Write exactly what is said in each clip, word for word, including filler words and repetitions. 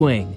Swing.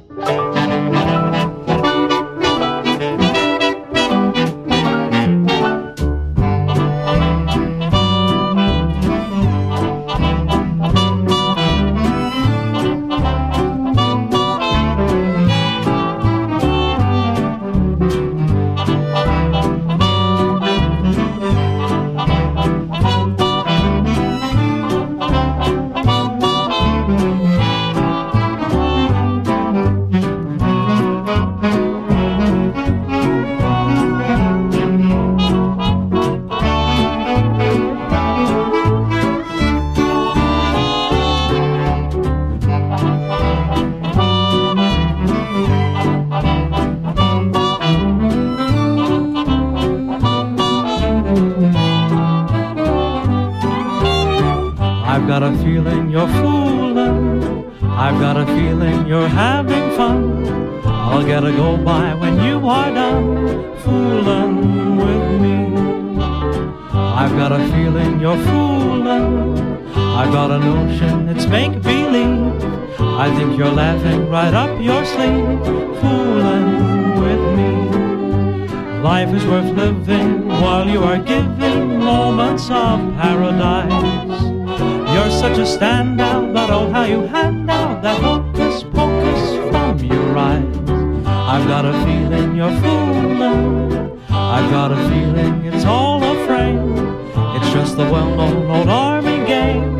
I've got a feeling you're fooling, I've got a feeling you're having fun. I'll get a go by when you are done fooling with me. I've got a feeling you're fooling, I've got a notion it's make-believe. I think you're laughing right up your sleeve, fooling with me. Life is worth living while you are giving moments of paradise. You're such a standout, but oh how you hand out that hocus pocus from your eyes. I've got a feeling you're fooling, I've got a feeling it's all a frame. It's just the well-known old army game,